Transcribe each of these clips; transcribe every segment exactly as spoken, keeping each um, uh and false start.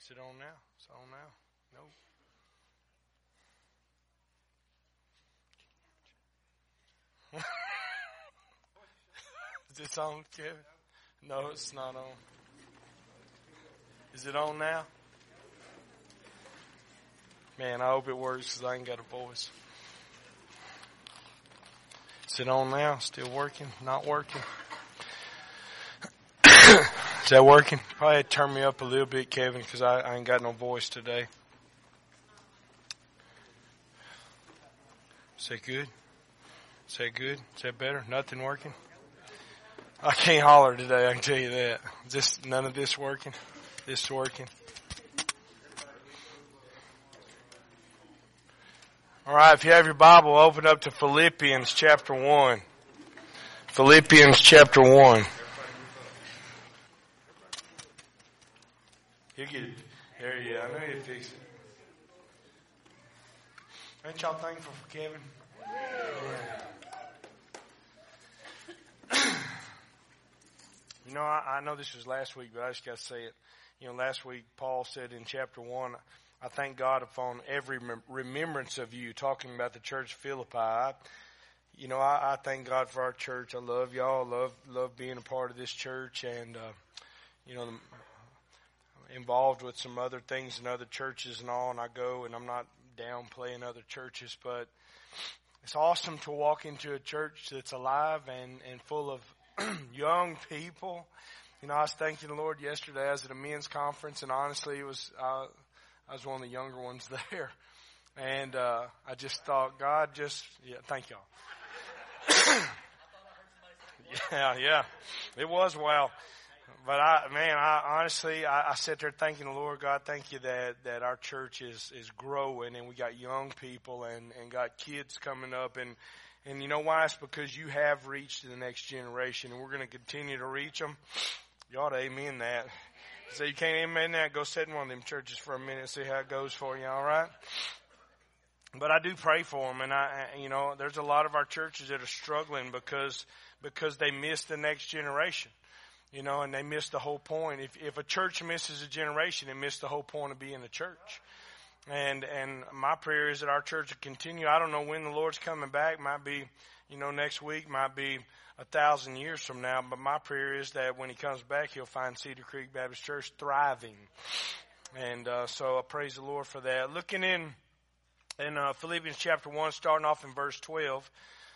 Is it on now? It's on now. Nope. Is this on, Kevin? No, it's not on. Is it on now? Man, I hope it works because I ain't got a voice. Is it on now? Still working? Not working? Is that working? Probably had to turn me up a little bit, Kevin, because I, I ain't got no voice today. Is that good? Is that good? Is that better? Nothing working? I can't holler today, I can tell you that. Just none of this working? This working? All right, if you have your Bible, open up to Philippians chapter one. Philippians chapter one. You get it. There you go. I know you fix it. Ain't y'all thankful for Kevin? Yeah. You know, I, I know this was last week, but I just got to say it. You know, last week Paul said in chapter one, I thank God upon every remembrance of you, talking about the church of Philippi. I, you know, I, I thank God for our church. I love y'all. Love love being a part of this church, and uh, you know, I'm involved with some other things in other churches and all. And I go, and I'm not downplaying other churches, but it's awesome to walk into a church that's alive and and full of young people. You know, I was thanking the Lord yesterday. I was at a men's conference, and honestly, it was uh, I was one of the younger ones there, and uh, I just thought, God, just yeah, thank y'all. yeah, yeah, it was wow. But I, man, I honestly, I, I sat there thanking the Lord. God, thank you that that our church is is growing, and we got young people and and got kids coming up, and. And you know why? It's because you have reached the next generation, and we're going to continue to reach them. You ought to amen that. So you can't amen that, go sit in one of them churches for a minute and see how it goes for you, all right? But I do pray for them, and I, you know, there's a lot of our churches that are struggling because because they miss the next generation, you know, and they miss the whole point. If if a church misses a generation, it missed the whole point of being a church. And and my prayer is that our church will continue. I don't know when the Lord's coming back. Might be, you know, next week. Might be a thousand years from now. But my prayer is that when He comes back, He'll find Cedar Creek Baptist Church thriving. And uh, so I praise the Lord for that. Looking in in uh, Philippians chapter one, starting off in verse twelve.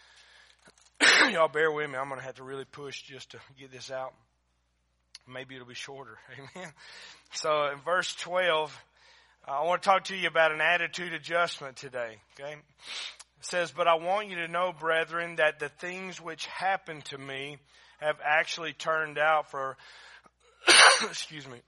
Y'all bear with me. I'm going to have to really push just to get this out. Maybe it'll be shorter. Amen. So in verse twelve. I want to talk to you about an attitude adjustment today, okay? It says, but I want you to know, brethren, that the things which happened to me have actually turned out for, excuse me,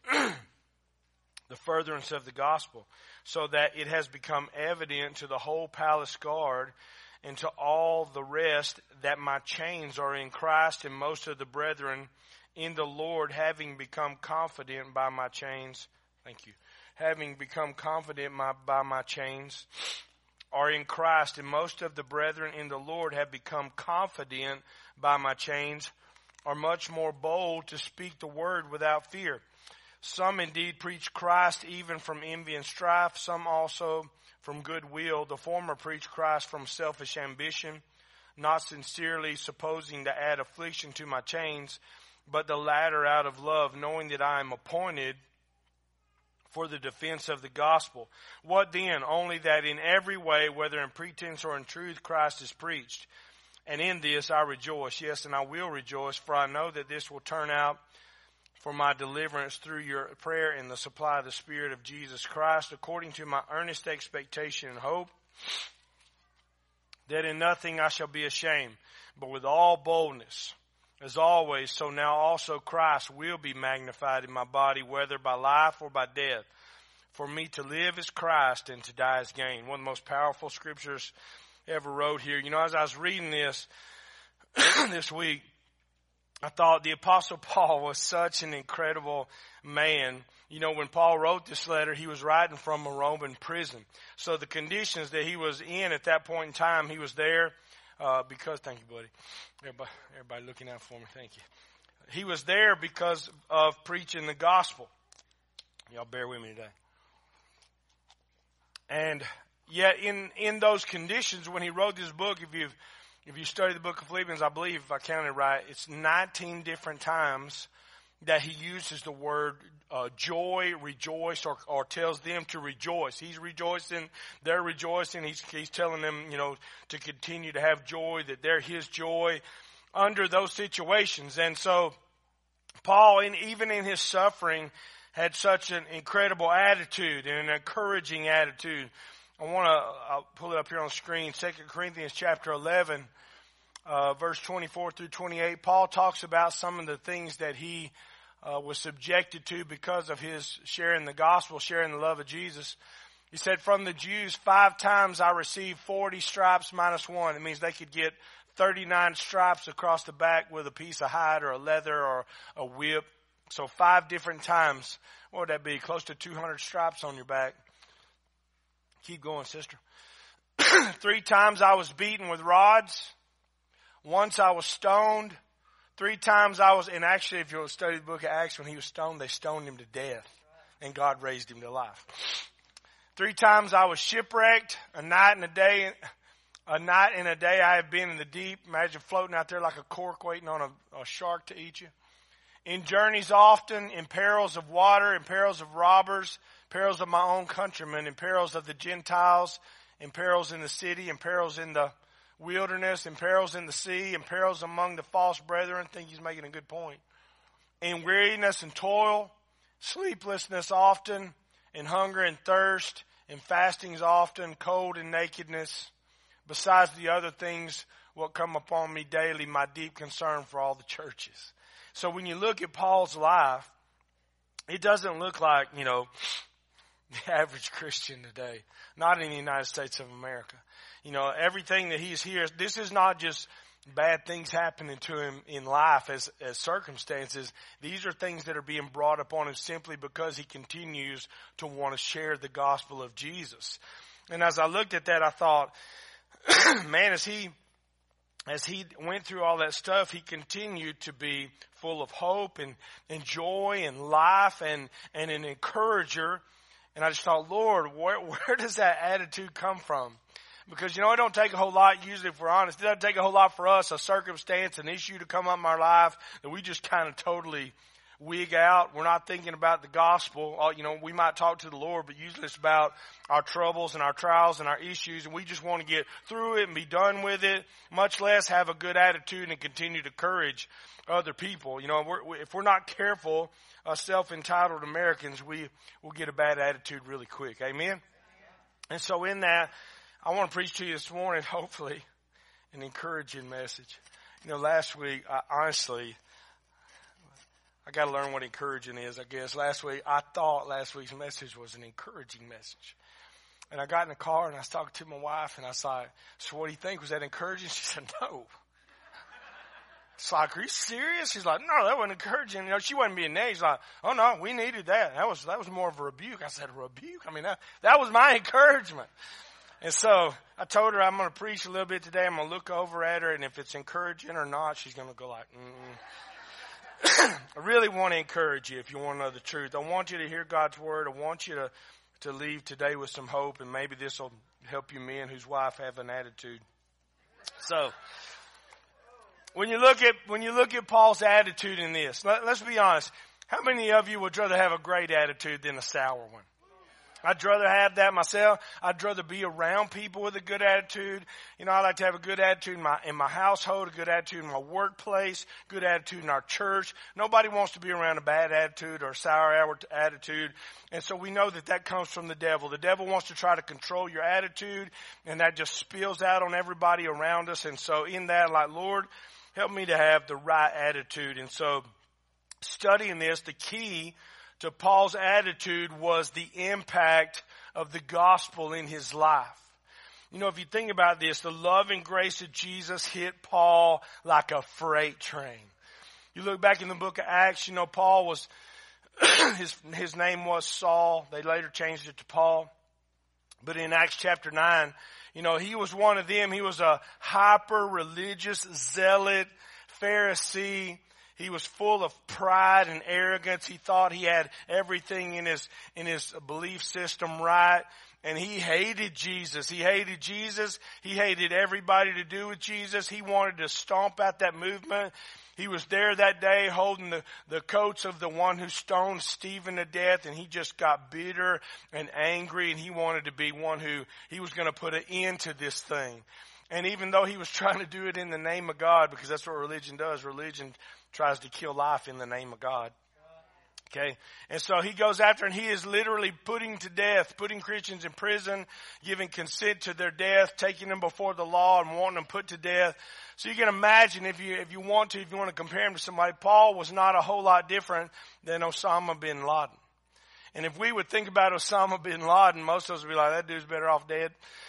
the furtherance of the gospel, so that it has become evident to the whole palace guard and to all the rest that my chains are in Christ, and most of the brethren in the Lord, having become confident by my chains, thank you, having become confident my, by my chains, are in Christ, and most of the brethren in the Lord have become confident by my chains, are much more bold to speak the word without fear. Some indeed preach Christ even from envy and strife, some also from goodwill. The former preach Christ from selfish ambition, not sincerely supposing to add affliction to my chains, but the latter out of love, knowing that I am appointed for the defense of the gospel. What then? Only that in every way, whether in pretense or in truth, Christ is preached. And in this I rejoice. Yes, and I will rejoice, for I know that this will turn out for my deliverance through your prayer and the supply of the Spirit of Jesus Christ, according to my earnest expectation and hope, that in nothing I shall be ashamed, but with all boldness, as always, so now also Christ will be magnified in my body, whether by life or by death. For me to live is Christ, and to die is gain. One of the most powerful scriptures ever wrote here. You know, as I was reading this this week, I thought the Apostle Paul was such an incredible man. You know, when Paul wrote this letter, he was writing from a Roman prison. So the conditions that he was in at that point in time, he was there uh, because, thank you, buddy. Everybody, everybody looking out for me, thank you. He was there because of preaching the gospel. Y'all bear with me today. And yet in, in those conditions, when he wrote this book, if you've, if you study the book of Philippians, I believe, if I counted right, it's nineteen different times that he uses the word uh, joy, rejoice, or, or tells them to rejoice. He's rejoicing, they're rejoicing. He's, he's telling them, you know, to continue to have joy, that they're his joy under those situations. And so Paul, in, even in his suffering, had such an incredible attitude and an encouraging attitude. I want to I'll pull it up here on the screen. Second Corinthians chapter eleven, uh, verse twenty-four through twenty-eight. Paul talks about some of the things that he uh, was subjected to because of his sharing the gospel, sharing the love of Jesus. He said, from the Jews, five times I received forty stripes minus one. It means they could get thirty-nine stripes across the back with a piece of hide or a leather or a whip. So five different times. What would that be? Close to two hundred stripes on your back. Keep going, sister. Three times I was beaten with rods. Once I was stoned. Three times I was, and actually if you'll study the book of Acts, when he was stoned, they stoned him to death. And God raised him to life. Three times I was shipwrecked. A night and a day, a night and a day I have been in the deep. Imagine floating out there like a cork waiting on a, a shark to eat you. In journeys often, in perils of water, in perils of robbers, perils of my own countrymen, in perils of the Gentiles, in perils in the city, in perils in the wilderness, in perils in the sea, in perils among the false brethren. I think he's making a good point. In weariness and toil, sleeplessness often, in hunger and thirst, in fastings often, cold and nakedness. Besides the other things what come upon me daily, my deep concern for all the churches. So when you look at Paul's life, it doesn't look like, you know, the average Christian today. Not in the United States of America. You know, everything that he's here, this is not just bad things happening to him in life as, as circumstances. These are things that are being brought upon him simply because he continues to want to share the gospel of Jesus. And as I looked at that, I thought, man, as he... As he went through all that stuff, he continued to be full of hope and, and joy and life and, and an encourager. And I just thought, Lord, where, where does that attitude come from? Because, you know, it don't take a whole lot, usually if we're honest, it doesn't take a whole lot for us, a circumstance, an issue to come up in our life that we just kind of totally wig out. We're not thinking about the gospel. You know, we might talk to the Lord, but usually it's about our troubles and our trials and our issues, and we just want to get through it and be done with it, much less have a good attitude and continue to encourage other people. You know, we're, if we're not careful, us self-entitled Americans, we will get a bad attitude really quick. Amen? And so in that, I want to preach to you this morning, hopefully, an encouraging message. You know, last week, I, honestly... I got to learn what encouraging is, I guess. Last week, I thought last week's message was an encouraging message. And I got in the car and I was talking to my wife and I was like, so what do you think? Was that encouraging? She said, no. It's like, are you serious? She's like, no, that wasn't encouraging. You know, she wasn't being negative. She's like, oh no, we needed that. That was, that was more of a rebuke. I said, a rebuke? I mean, that, that was my encouragement. And so I told her I'm going to preach a little bit today. I'm going to look over at her, and if it's encouraging or not, she's going to go like, mm. I really want to encourage you if you want to know the truth. I want you to hear God's word. I want you to, to leave today with some hope, and maybe this will help you men whose wife have an attitude. So, when you look at when you look at Paul's attitude in this, let, let's be honest. How many of you would rather have a great attitude than a sour one? I'd rather have that myself. I'd rather be around people with a good attitude. You know, I like to have a good attitude in my, in my household, a good attitude in my workplace, good attitude in our church. Nobody wants to be around a bad attitude or a sour attitude. And so we know that that comes from the devil. The devil wants to try to control your attitude, and that just spills out on everybody around us. And so in that, like, Lord, help me to have the right attitude. And so studying this, the key to Paul's attitude was the impact of the gospel in his life. You know, if you think about this, the love and grace of Jesus hit Paul like a freight train. You look back in the book of Acts, you know, Paul was, his, his name was Saul. They later changed it to Paul. But in Acts chapter nine, you know, he was one of them. He was a hyper-religious, zealot, Pharisee. He was full of pride and arrogance. He thought he had everything in his, in his belief system right. And he hated Jesus. He hated Jesus. He hated everybody to do with Jesus. He wanted to stomp out that movement. He was there that day holding the, the coats of the one who stoned Stephen to death, and he just got bitter and angry, and he wanted to be one who, he was going to put an end to this thing. And even though he was trying to do it in the name of God, because that's what religion does, religion tries to kill life in the name of God. Okay, and so he goes after, and he is literally putting to death, putting Christians in prison, giving consent to their death, taking them before the law and wanting them put to death. So you can imagine, if you if you want to, if you want to compare him to somebody, Paul was not a whole lot different than Osama bin Laden. And if we would think about Osama bin Laden, most of us would be like, that dude's better off dead.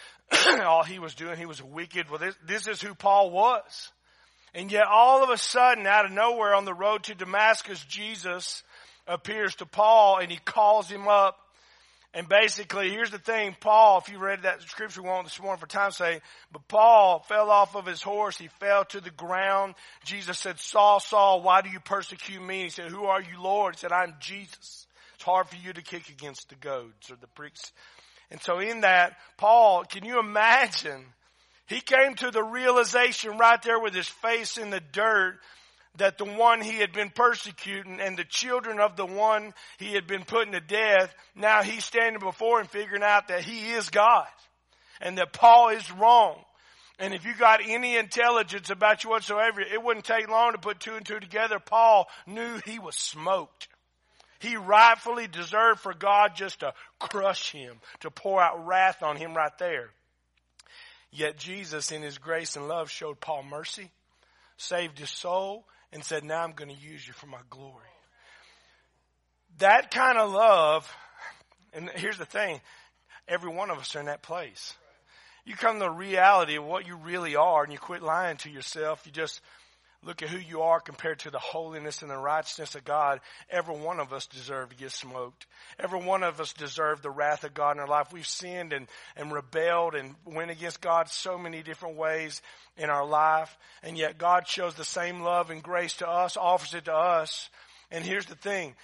All he was doing, he was wicked. Well, this, this is who Paul was. And yet all of a sudden, out of nowhere on the road to Damascus, Jesus appears to Paul, and he calls him up. And basically, here's the thing, Paul, if you read that scripture, we won't this morning for time's sake, but Paul fell off of his horse. He fell to the ground. Jesus said, Saul, Saul, why do you persecute me? He said, who are you, Lord? He said, I'm Jesus. It's hard for you to kick against the goads or the pricks. And so in that, Paul, can you imagine? He came to the realization right there with his face in the dirt that the one he had been persecuting and the children of the one he had been putting to death, now he's standing before him figuring out that he is God and that Paul is wrong. And if you got any intelligence about you whatsoever, it wouldn't take long to put two and two together. Paul knew he was smoked. He rightfully deserved for God just to crush him, to pour out wrath on him right there. Yet Jesus, in his grace and love, showed Paul mercy, saved his soul, and said, now I'm going to use you for my glory. That kind of love, and here's the thing, every one of us are in that place. You come to the reality of what you really are, and you quit lying to yourself. You just look at who you are compared to the holiness and the righteousness of God. Every one of us deserve to get smoked. Every one of us deserve the wrath of God in our life. We've sinned and, and rebelled and went against God so many different ways in our life. And yet God shows the same love and grace to us, offers it to us. And here's the thing.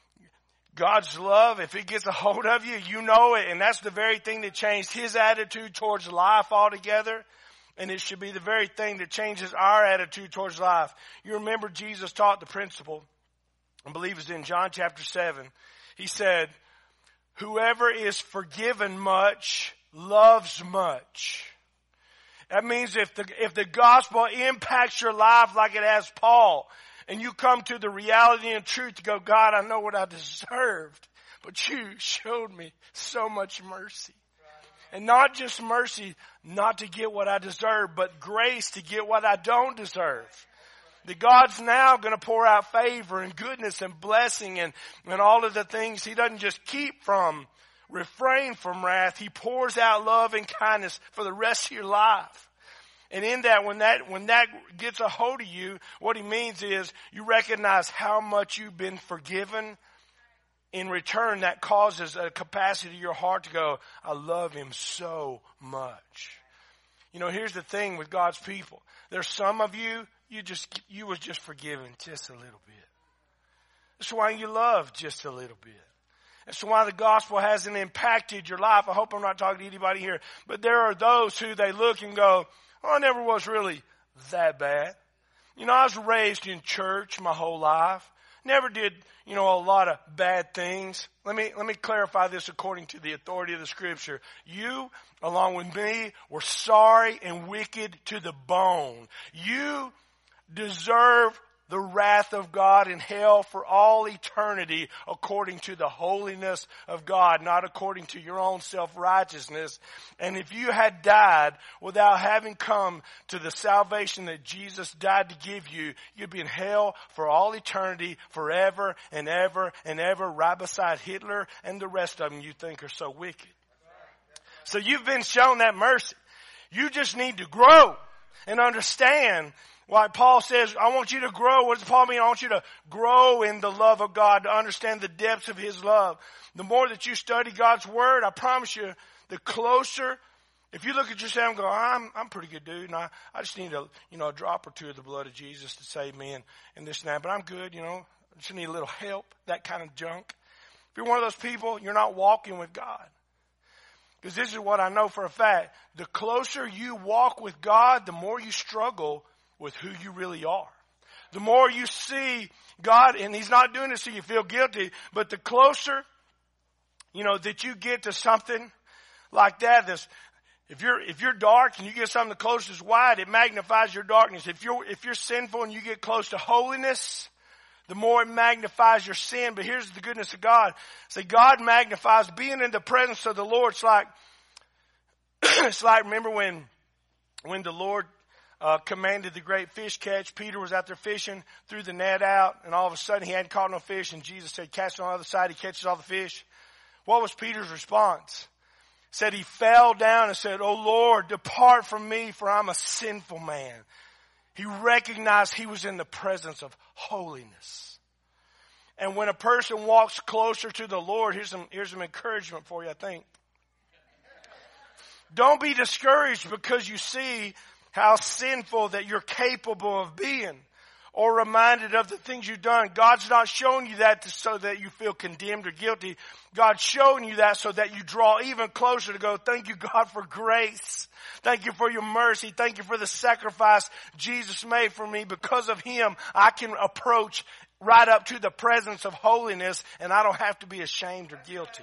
God's love, if it gets a hold of you, you know it. And that's the very thing that changed his attitude towards life altogether. And it should be the very thing that changes our attitude towards life. You remember Jesus taught the principle, I believe it's in John chapter seven. He said, whoever is forgiven much loves much. That means if the, if the gospel impacts your life like it has Paul, and you come to the reality and truth to go, God, I know what I deserved, but you showed me so much mercy. And not just mercy not to get what I deserve, but grace to get what I don't deserve. That God's now going to pour out favor and goodness and blessing and, and all of the things he doesn't just keep from, refrain from wrath. He pours out love and kindness for the rest of your life. And in that, when that, when that gets a hold of you, what he means is you recognize how much you've been forgiven. In return, that causes a capacity in your heart to go, I love him so much. You know, here's the thing with God's people. There's some of you, you just, you was just forgiven just a little bit. That's why you love just a little bit. That's why the gospel hasn't impacted your life. I hope I'm not talking to anybody here. But there are those who they look and go, oh, I never was really that bad. You know, I was raised in church my whole life. Never did, you know, a lot of bad things. Let me, let me clarify this according to the authority of the scripture. You, along with me, were sorry and wicked to the bone. You deserve the wrath of God in hell for all eternity according to the holiness of God, not according to your own self-righteousness. And if you had died without having come to the salvation that Jesus died to give you, you'd be in hell for all eternity, forever and ever and ever, right beside Hitler and the rest of them you think are so wicked. So you've been shown that mercy. You just need to grow and understand. Why Paul says, I want you to grow. What does Paul mean? I want you to grow in the love of God, to understand the depths of his love. The more that you study God's word, I promise you, the closer If you look at yourself and go, I'm I'm a pretty good dude, and I, I just need a you know a drop or two of the blood of Jesus to save me and, and this and that, but I'm good, you know. I just need a little help, that kind of junk. If you're one of those people, you're not walking with God. Because this is what I know for a fact. The closer you walk with God, the more you struggle with who you really are. The more you see God, and He's not doing it so you feel guilty, but the closer, you know, that you get to something like that, this, if you're, if you're dark and you get something the closest wide, it magnifies your darkness. If you're, if you're sinful and you get close to holiness, the more it magnifies your sin. But here's the goodness of God. See, God magnifies being in the presence of the Lord. It's like, it's like, remember when, when the Lord uh, commanded the great fish catch. Peter was out there fishing, threw the net out, and all of a sudden he hadn't caught no fish, and Jesus said, catch it on the other side. He catches all the fish. What was Peter's response? Said he fell down and said, "Oh Lord, depart from me, for I'm a sinful man." He recognized he was in the presence of holiness. And when a person walks closer to the Lord, here's some, here's some encouragement for you, I think. Don't be discouraged because you see how sinful that you're capable of being, or reminded of the things you've done. God's not showing you that to, so that you feel condemned or guilty. God's showing you that so that you draw even closer to go, thank you, God, for grace. Thank you for your mercy. Thank you for the sacrifice Jesus made for me. Because of Him, I can approach right up to the presence of holiness, and I don't have to be ashamed or guilty.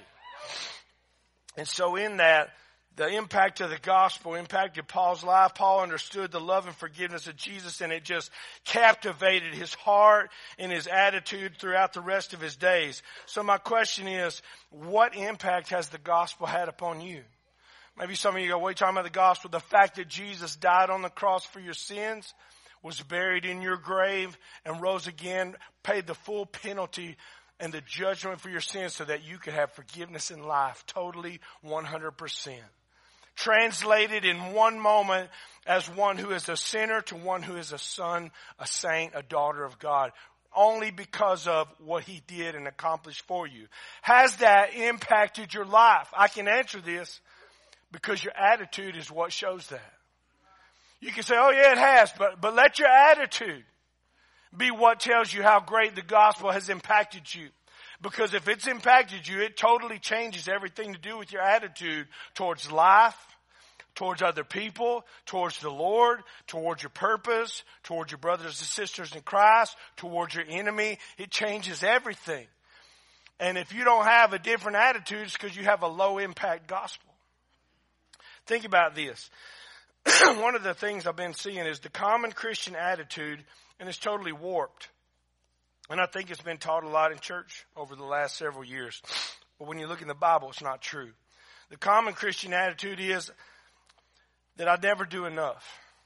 And so in that, the impact of the gospel impacted Paul's life. Paul understood the love and forgiveness of Jesus, and it just captivated his heart and his attitude throughout the rest of his days. So my question is, what impact has the gospel had upon you? Maybe some of you go, what are you talking about the gospel? The fact that Jesus died on the cross for your sins, was buried in your grave, and rose again, paid the full penalty and the judgment for your sins so that you could have forgiveness in life, totally one hundred percent. Translated in one moment as one who is a sinner to one who is a son, a saint, a daughter of God, only because of what He did and accomplished for you. Has that impacted your life? I can answer this because your attitude is what shows that. You can say, oh yeah, it has, but, but let your attitude be what tells you how great the gospel has impacted you. Because if it's impacted you, it totally changes everything to do with your attitude towards life, towards other people, towards the Lord, towards your purpose, towards your brothers and sisters in Christ, towards your enemy. It changes everything. And if you don't have a different attitude, it's because you have a low impact gospel. Think about this. One of the things I've been seeing is the common Christian attitude, and it's totally warped. And I think it's been taught a lot in church over the last several years. But when you look in the Bible, it's not true. The common Christian attitude is that I never do enough.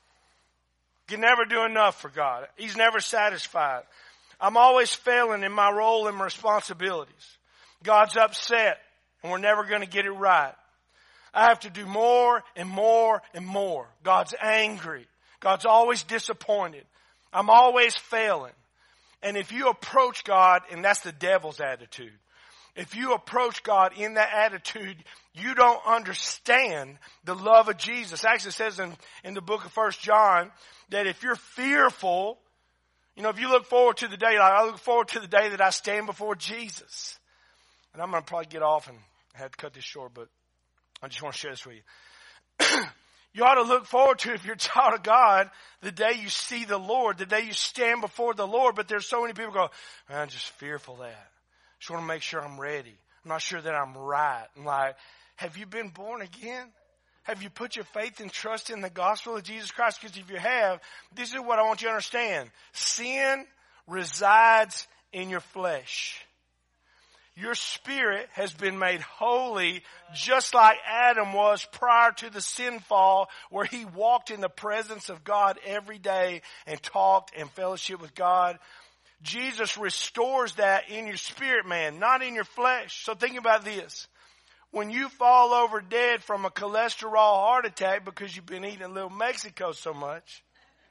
You can never do enough for God. He's never satisfied. I'm always failing in my role and my responsibilities. God's upset, and we're never going to get it right. I have to do more and more and more. God's angry. God's always disappointed. I'm always failing. And if you approach God, and that's the devil's attitude, if you approach God in that attitude, you don't understand the love of Jesus. Actually, it says in, in the book of First John that if you're fearful, you know, if you look forward to the day, like I look forward to the day that I stand before Jesus. And I'm going to probably get off and I have to cut this short, but I just want to share this with you. You ought to look forward to, if you're a child of God, the day you see the Lord, the day you stand before the Lord. But there's so many people go, I'm just fearful of that. Just want to make sure I'm ready. I'm not sure that I'm right. I'm like, have you been born again? Have you put your faith and trust in the gospel of Jesus Christ? Because if you have, this is what I want you to understand. Sin resides in your flesh. Your spirit has been made holy just like Adam was prior to the sin fall, where he walked in the presence of God every day and talked and fellowship with God. Jesus restores that in your spirit, man, not in your flesh. So think about this. When you fall over dead from a cholesterol heart attack because you've been eating Little Mexico so much,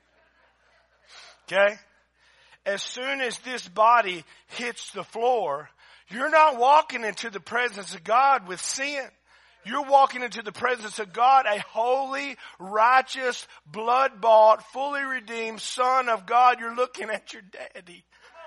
okay? As soon as this body hits the floor, you're not walking into the presence of God with sin. You're walking into the presence of God, a holy, righteous, blood-bought, fully redeemed Son of God. You're looking at your daddy.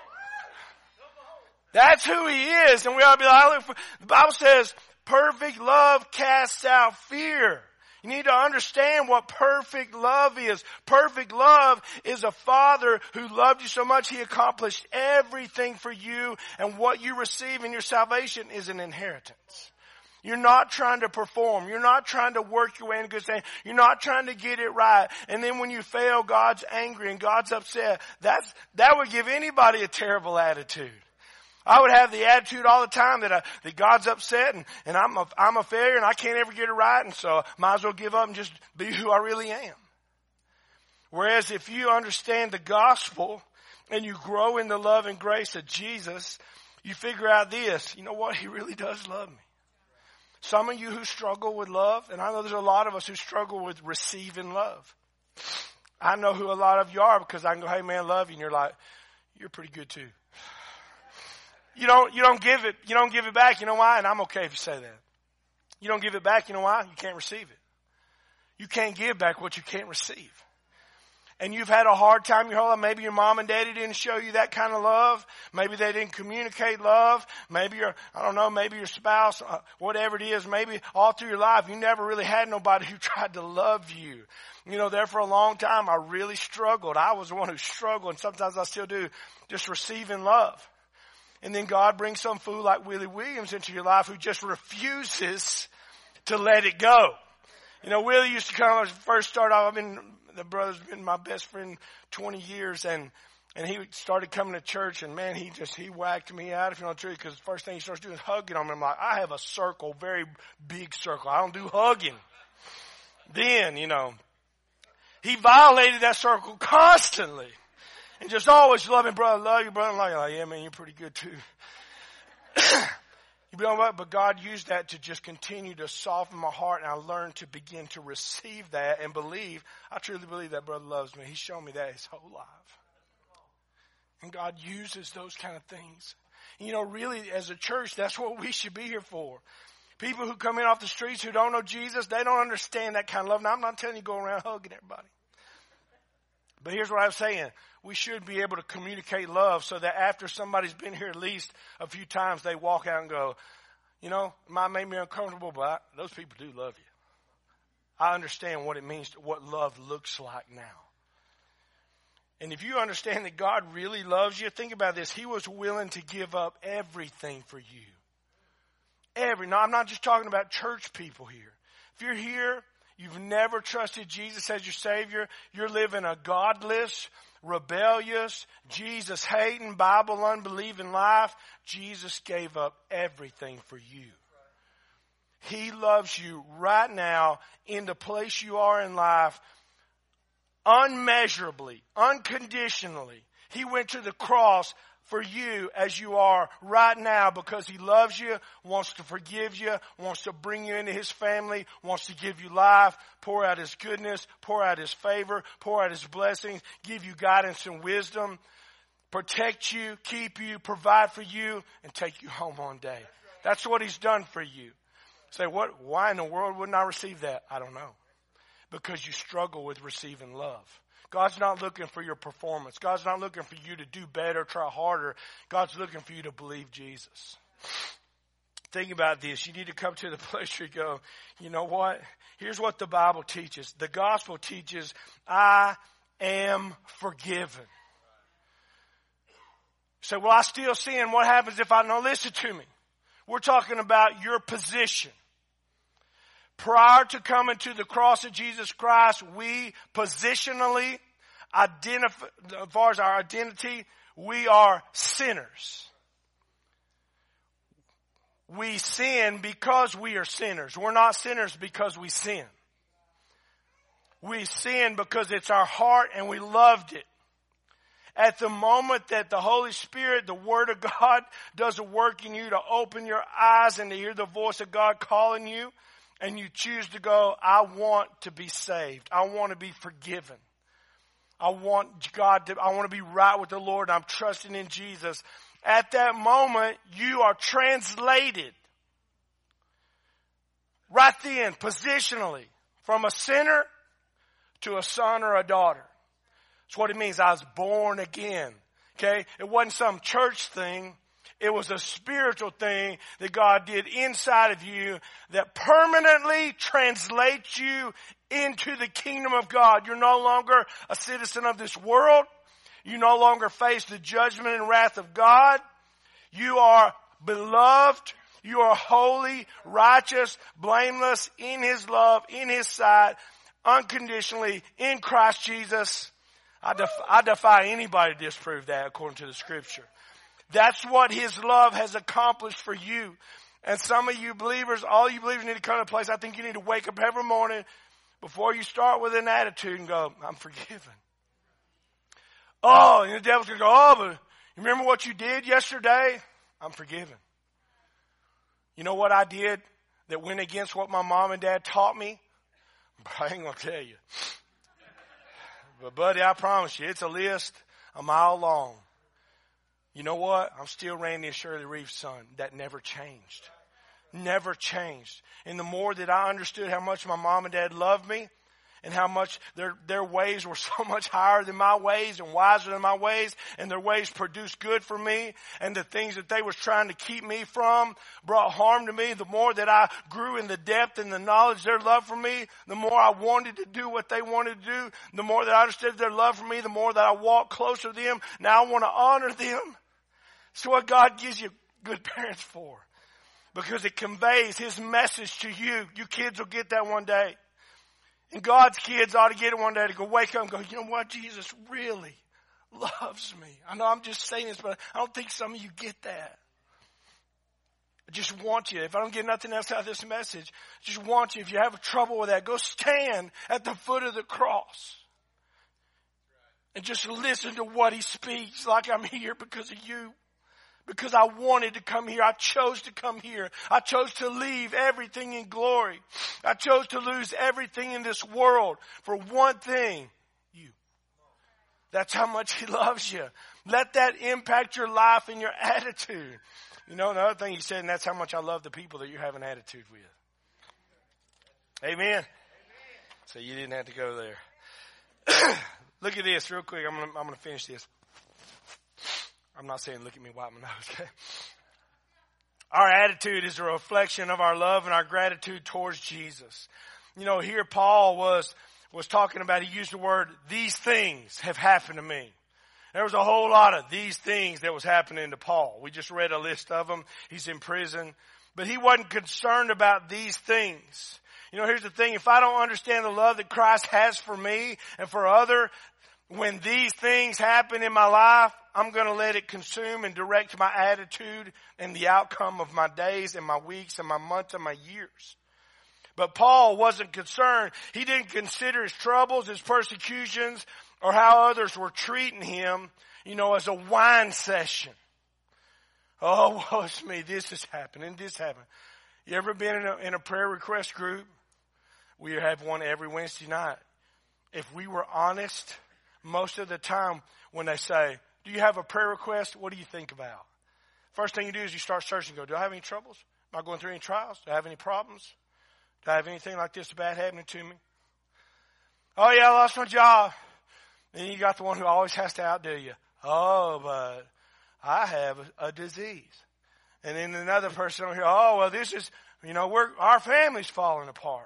That's who He is. And we ought to be like, the Bible says, perfect love casts out fear. You need to understand what perfect love is. Perfect love is a Father who loved you so much He accomplished everything for you, and what you receive in your salvation is an inheritance. You're not trying to perform. You're not trying to work your way into good standing. You're not trying to get it right. And then when you fail, God's angry and God's upset. That's, that would give anybody a terrible attitude. I would have the attitude all the time that, I, that God's upset and, and I'm a, I'm a failure and I can't ever get it right, and so I might as well give up and just be who I really am. Whereas if you understand the gospel and you grow in the love and grace of Jesus, you figure out this. You know what? He really does love me. Some of you who struggle with love, and I know there's a lot of us who struggle with receiving love. I know who a lot of you are, because I can go, hey man, love you, and you're like, you're pretty good too. You don't, you don't give it, you don't give it back. You know why? And I'm okay if you say that. You don't give it back. You know why? You can't receive it. You can't give back what you can't receive. And you've had a hard time your whole life. Maybe your mom and daddy didn't show you that kind of love. Maybe they didn't communicate love. Maybe your, I don't know, maybe your spouse, uh, whatever it is, maybe all through your life you never really had nobody who tried to love you. You know, there for a long time I really struggled. I was the one who struggled, and sometimes I still do, just receiving love. And then God brings some fool like Willie Williams into your life who just refuses to let it go. You know, Willie used to come when I first started off. I've been, the brother's been my best friend twenty years, and, and he started coming to church, and man, he just, he whacked me out, if you know the truth, because the first thing he starts doing is hugging on me. I'm like, I have a circle, very big circle. I don't do hugging. Then, you know, he violated that circle constantly. And just always loving, brother, love you, brother. Like, yeah, man, you're pretty good too. You know what? But God used that to just continue to soften my heart, and I learned to begin to receive that and believe. I truly believe that brother loves me. He's shown me that his whole life. And God uses those kind of things. And you know, really, as a church, that's what we should be here for. People who come in off the streets who don't know Jesus, they don't understand that kind of love. Now, I'm not telling you to go around hugging everybody. But here's what I'm saying. We should be able to communicate love so that after somebody's been here at least a few times, they walk out and go, you know, it might make me uncomfortable, but I, those people do love you. I understand what it means, to, what love looks like now. And if you understand that God really loves you, think about this. He was willing to give up everything for you. Every. Now, I'm not just talking about church people here. If you're here, you've never trusted Jesus as your Savior, you're living a godless, rebellious, Jesus-hating, Bible-unbelieving life, Jesus gave up everything for you. He loves you right now in the place you are in life, unmeasurably, unconditionally. He went to the cross for you as you are right now because He loves you, wants to forgive you, wants to bring you into His family, wants to give you life, pour out His goodness, pour out His favor, pour out His blessings, give you guidance and wisdom, protect you, keep you, provide for you, and take you home one day. That's what He's done for you. Say, what? Why in the world wouldn't I receive that? I don't know. Because you struggle with receiving love. God's not looking for your performance. God's not looking for you to do better, try harder. God's looking for you to believe Jesus. Think about this. You need to come to the place where you go, you know what? Here's what the Bible teaches. The gospel teaches, I am forgiven. You say, well, I still sin. What happens if I don't listen to me? We're talking about your position. Prior to coming to the cross of Jesus Christ, we positionally identify, as far as our identity, we are sinners. We sin because we are sinners. We're not sinners because we sin. We sin because it's our heart and we loved it. At the moment that the Holy Spirit, the Word of God, does a work in you to open your eyes and to hear the voice of God calling you, and you choose to go, I want to be saved. I want to be forgiven. I want God to, I want to be right with the Lord. I'm trusting in Jesus. At that moment, you are translated. right then, positionally, from a sinner to a son or a daughter. That's what it means. I was born again. Okay? It wasn't some church thing. It was a spiritual thing that God did inside of you that permanently translates you into the kingdom of God. You're no longer a citizen of this world. You no longer face the judgment and wrath of God. You are beloved. You are holy, righteous, blameless in His love, in His sight, unconditionally in Christ Jesus. I, def- I defy anybody to disprove that according to the Scripture. That's what His love has accomplished for you. And some of you believers, all you believers need to come to a place, I think you need to wake up every morning before you start with an attitude and go, I'm forgiven. Oh, and the devil's going to go, oh, but you remember what you did yesterday? I'm forgiven. You know what I did that went against what my mom and dad taught me? I ain't going to tell you. But buddy, I promise you, it's a list a mile long. You know what? I'm still Randy and Shirley Reeves' son. That never changed. Never changed. And the more that I understood how much my mom and dad loved me and how much their, their ways were so much higher than my ways and wiser than my ways, and their ways produced good for me, and the things that they was trying to keep me from brought harm to me, the more that I grew in the depth and the knowledge of their love for me, the more I wanted to do what they wanted to do, the more that I understood their love for me, the more that I walked closer to them. Now I want to honor them. It's what God gives you good parents for. Because it conveys His message to you. You kids will get that one day. And God's kids ought to get it one day to go wake up and go, you know what? Jesus really loves me. I know I'm just saying this, but I don't think some of you get that. I just want you, if I don't get nothing else out of this message, I just want you, if you have trouble with that, go stand at the foot of the cross. And just listen to what He speaks like I'm here because of you. Because I wanted to come here. I chose to come here. I chose to leave everything in glory. I chose to lose everything in this world for one thing, you. That's how much He loves you. Let that impact your life and your attitude. You know, another thing He said, and that's how much I love the people that you have an attitude with. Amen. Amen. So you didn't have to go there. Look at this real quick. I'm going to, I'm going to finish this. I'm not saying look at me wipe my nose, okay? Our attitude is a reflection of our love and our gratitude towards Jesus. You know, here Paul was, was talking about, he used the word, these things have happened to me. There was a whole lot of these things that was happening to Paul. We just read a list of them. He's in prison. But he wasn't concerned about these things. You know, here's the thing. If I don't understand the love that Christ has for me and for other, when these things happen in my life, I'm going to let it consume and direct my attitude and the outcome of my days and my weeks and my months and my years. But Paul wasn't concerned. He didn't consider his troubles, his persecutions, or how others were treating him, you know, as a whine session. Oh, woe is me, this is happening, this happened. You ever been in a, in a prayer request group? We have one every Wednesday night. If we were honest, most of the time when they say, do you have a prayer request? What do you think about? First thing you do is you start searching. Go, do I have any troubles? Am I going through any trials? Do I have any problems? Do I have anything like this bad happening to me? Oh, yeah, I lost my job. Then you got the one who always has to outdo you. Oh, but I have a, a disease. And then another person over here, oh, well, this is, you know, we're, our family's falling apart.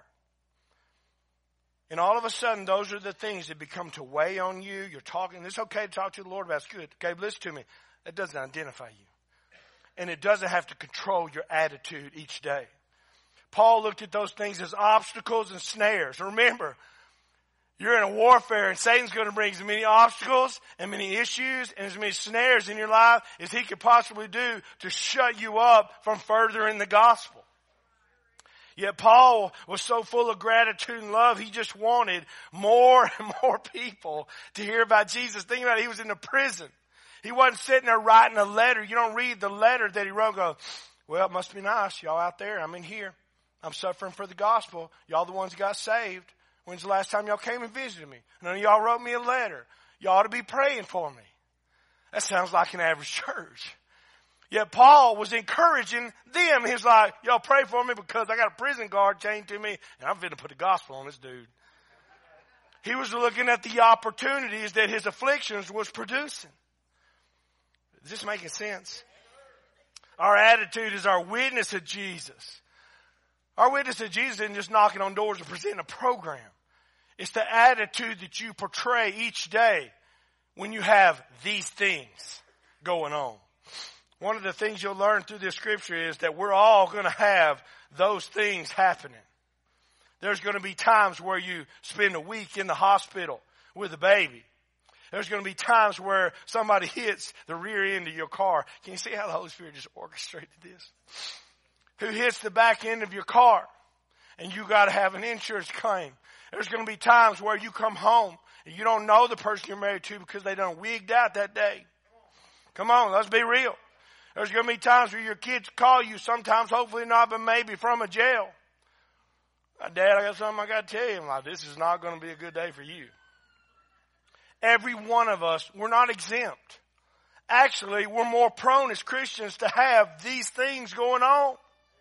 And all of a sudden, those are the things that become to weigh on you. You're talking. It's okay to talk to the Lord about. It's good. Okay, but listen to me. That doesn't identify you. And it doesn't have to control your attitude each day. Paul looked at those things as obstacles and snares. Remember, you're in a warfare, and Satan's going to bring as many obstacles and many issues and as many snares in your life as he could possibly do to shut you up from furthering the gospel. Yet Paul was so full of gratitude and love, he just wanted more and more people to hear about Jesus. Think about it, he was in a prison. He wasn't sitting there writing a letter. You don't read the letter that he wrote and go, well, it must be nice. Y'all out there, I'm in here. I'm suffering for the gospel. Y'all the ones that got saved. When's the last time y'all came and visited me? None of y'all wrote me a letter. Y'all ought to be praying for me. That sounds like an average church. Yet Paul was encouraging them. He was like, y'all pray for me because I got a prison guard chained to me and I'm finna put the gospel on this dude. He was looking at the opportunities that his afflictions was producing. Is this making sense? Our attitude is our witness of Jesus. Our witness of Jesus isn't just knocking on doors and presenting a program. It's the attitude that you portray each day when you have these things going on. One of the things you'll learn through this scripture is that we're all going to have those things happening. There's going to be times where you spend a week in the hospital with a baby. There's going to be times where somebody hits the rear end of your car. Can you see how the Holy Spirit just orchestrated this? Who hits the back end of your car and you got to have an insurance claim. There's going to be times where you come home and you don't know the person you're married to because they done wigged out that day. Come on, let's be real. There's going to be times where your kids call you, sometimes hopefully not, but maybe from a jail. Dad, I got something I got to tell you. I'm like, this is not going to be a good day for you. Every one of us, we're not exempt. Actually, we're more prone as Christians to have these things going on.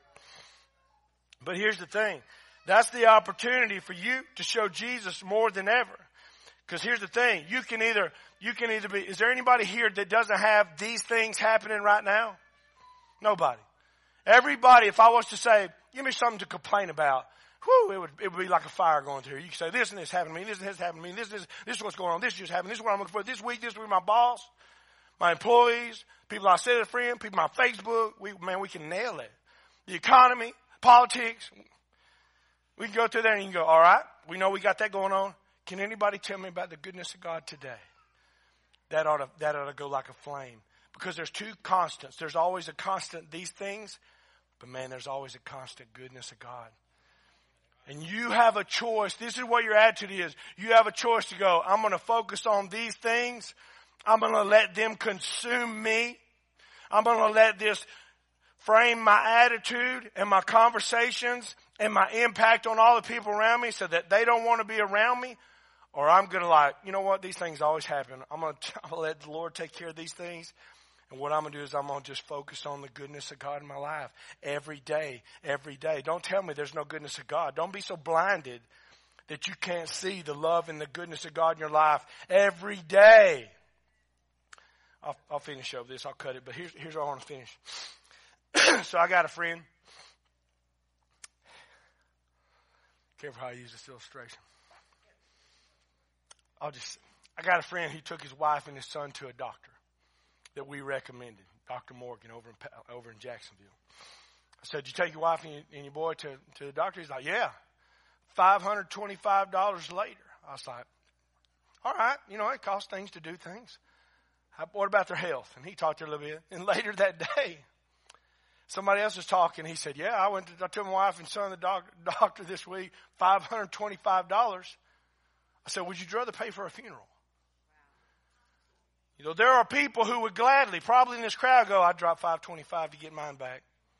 But here's the thing. That's the opportunity for you to show Jesus more than ever. Because here's the thing. You can either, you can either be, is there anybody here that doesn't have these things happening right now? Nobody. Everybody, if I was to say, give me something to complain about, whew, it would, it would be like a fire going through. You could say, this and this happened to me, this and this happened to me, this, this, this is what's going on, this just happened, this is what I'm looking for, this week, this week, my boss, my employees, people I said a friend, people on Facebook, we, man, we can nail it. The economy, politics, we can go through there and you can go, all right, we know we got that going on. Can anybody tell me about the goodness of God today? That ought to, that ought to go like a flame. Because there's two constants. There's always a constant, these things, but man, there's always a constant goodness of God. And you have a choice. This is what your attitude is. You have a choice to go, I'm going to focus on these things. I'm going to let them consume me. I'm going to let this frame my attitude and my conversations and my impact on all the people around me so that they don't want to be around me. Or I'm going to like, you know what? These things always happen. I'm going to, I'm going to let the Lord take care of these things. And what I'm going to do is I'm going to just focus on the goodness of God in my life every day, every day. Don't tell me there's no goodness of God. Don't be so blinded that you can't see the love and the goodness of God in your life every day. I'll, I'll finish over this. I'll cut it. But here's, here's what I want to finish. So I got a friend. Careful how I use this illustration. I'll just, I got a friend who took his wife and his son to a doctor that we recommended, Doctor Morgan over in, over in Jacksonville. I said, did you take your wife and your, and your boy to, to the doctor? He's like, yeah. five hundred twenty-five dollars later. I was like, all right, you know, it costs things to do things. How, what about their health? And he talked to her a little bit. And later that day, somebody else was talking. He said, yeah, I went to, I took my wife and son to the doctor, doctor this week, five hundred twenty-five dollars. I said, would you rather pay for a funeral? You know, there are people who would gladly, probably in this crowd, go, I'd drop five hundred twenty-five dollars to get mine back.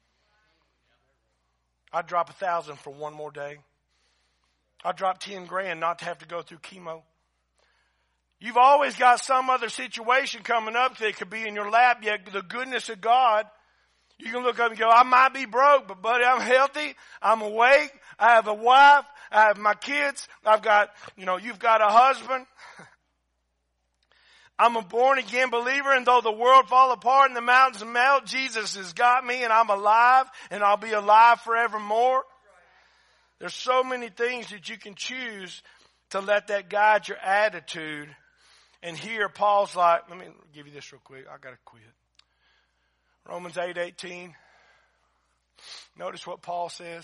I'd drop a thousand for one more day. I'd drop ten grand not to have to go through chemo. You've always got some other situation coming up that could be in your lap, yet the goodness of God, you can look up and go, I might be broke, but buddy, I'm healthy. I'm awake. I have a wife. I have my kids. I've got, you know, you've got a husband. I'm a born again believer, and though the world fall apart and the mountains melt, Jesus has got me and I'm alive and I'll be alive forevermore. There's so many things that you can choose to let that guide your attitude. And here Paul's like, let me give you this real quick. I got to quit. Romans eight eighteen. Notice what Paul says.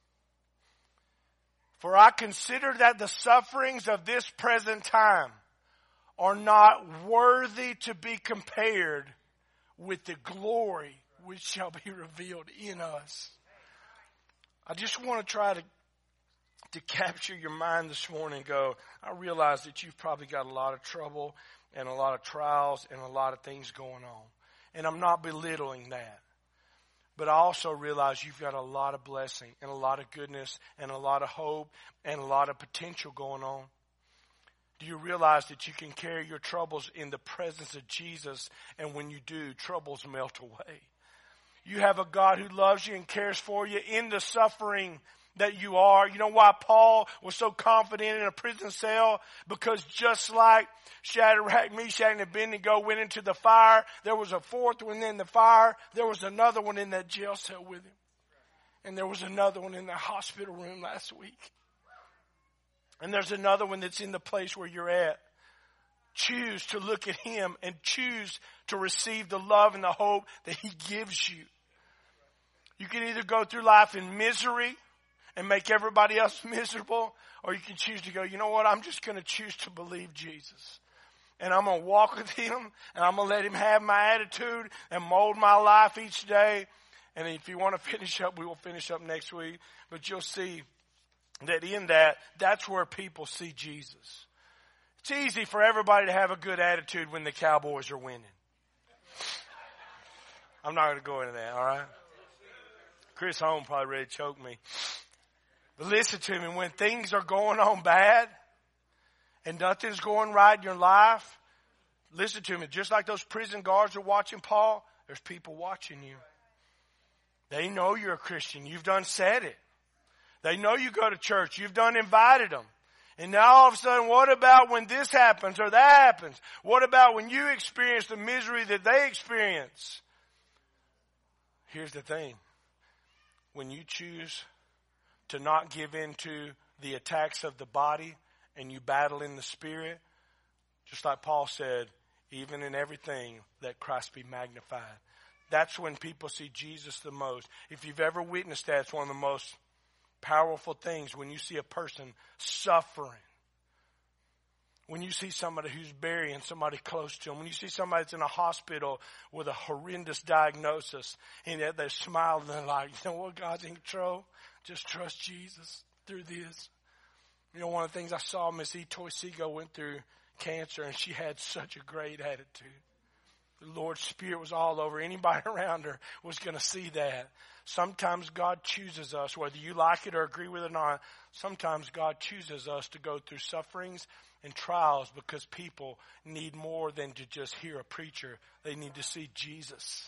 For I consider that the sufferings of this present time are not worthy to be compared with the glory which shall be revealed in us. I just want to try to, to capture your mind this morning and go, I realize that you've probably got a lot of trouble and a lot of trials and a lot of things going on. And I'm not belittling that. But I also realize you've got a lot of blessing and a lot of goodness and a lot of hope and a lot of potential going on. Do you realize that you can carry your troubles in the presence of Jesus, and when you do, troubles melt away? You have a God who loves you and cares for you in the suffering that you are. You know why Paul was so confident in a prison cell? Because just like Shadrach, Meshach, and Abednego went into the fire, there was a fourth one in the fire. There was another one in that jail cell with him. And there was another one in the hospital room last week. And there's another one that's in the place where you're at. Choose to look at him and choose to receive the love and the hope that he gives you. You can either go through life in misery and make everybody else miserable, or you can choose to go, you know what, I'm just going to choose to believe Jesus. And I'm going to walk with him, and I'm going to let him have my attitude and mold my life each day. And if you want to finish up, we will finish up next week. But you'll see that in that, that's where people see Jesus. It's easy for everybody to have a good attitude when the Cowboys are winning. I'm not going to go into that, all right? Chris Holm probably ready to choke me. But listen to me, when things are going on bad and nothing's going right in your life, listen to me, just like those prison guards are watching Paul, there's people watching you. They know you're a Christian. You've done said it. They know you go to church. You've done invited them. And now all of a sudden, what about when this happens or that happens? What about when you experience the misery that they experience? Here's the thing. When you choose to not give in to the attacks of the body and you battle in the spirit, just like Paul said, even in everything, let Christ be magnified. That's when people see Jesus the most. If you've ever witnessed that, it's one of the most powerful things when you see a person suffering. When you see somebody who's burying somebody close to them. When you see somebody that's in a hospital with a horrendous diagnosis and yet they're smiling and like, you know what, God's in control. Just trust Jesus through this. You know, one of the things I saw, Miss E. Toysigo went through cancer and she had such a great attitude. The Lord's Spirit was all over. Anybody around her was going to see that. Sometimes God chooses us, whether you like it or agree with it or not, sometimes God chooses us to go through sufferings and trials because people need more than to just hear a preacher. They need to see Jesus.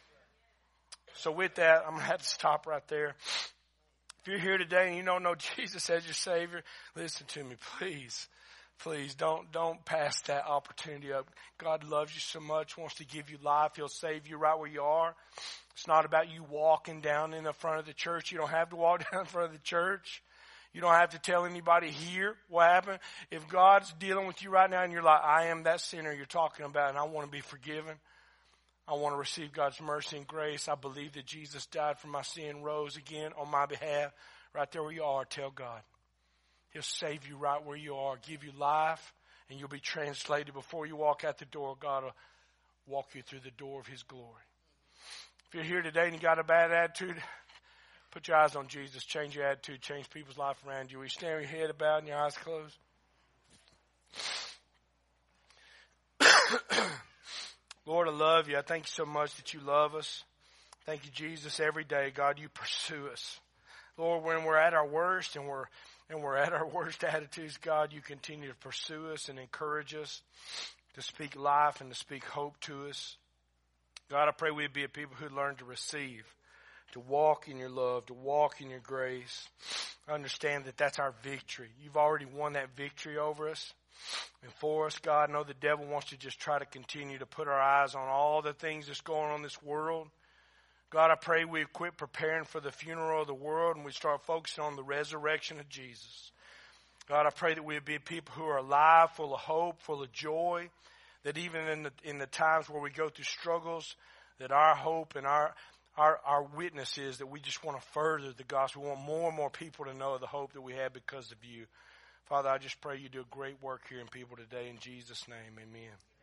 So with that, I'm going to have to stop right there. If you're here today and you don't know Jesus as your Savior, listen to me, please. Please don't don't pass that opportunity up. God loves you so much, wants to give you life. He'll save you right where you are. It's not about you walking down in the front of the church. You don't have to walk down in front of the church. You don't have to tell anybody here what happened. If God's dealing with you right now and you're like, I am that sinner you're talking about and I want to be forgiven. I want to receive God's mercy and grace. I believe that Jesus died for my sin, rose again on my behalf. Right there where you are, tell God. He'll save you right where you are, give you life, and you'll be translated. Before you walk out the door, God will walk you through the door of his glory. If you're here today and you got a bad attitude, put your eyes on Jesus. Change your attitude. Change people's life around you. Will you stand with your head bowed and your eyes closed? Lord, I love you. I thank you so much that you love us. Thank you, Jesus, every day. God, you pursue us. Lord, when we're at our worst and we're and we're at our worst attitudes, God, you continue to pursue us and encourage us to speak life and to speak hope to us. God, I pray we'd be a people who learn to receive, to walk in your love, to walk in your grace. I understand that that's our victory. You've already won that victory over us and for us. God, I know the devil wants to just try to continue to put our eyes on all the things that's going on in this world. God, I pray we quit preparing for the funeral of the world and we start focusing on the resurrection of Jesus. God, I pray that we would be people who are alive, full of hope, full of joy, that even in the, in the times where we go through struggles, that our hope and our, our, our witness is that we just want to further the gospel. We want more and more people to know the hope that we have because of you. Father, I just pray you do a great work here in people today. In Jesus' name, amen.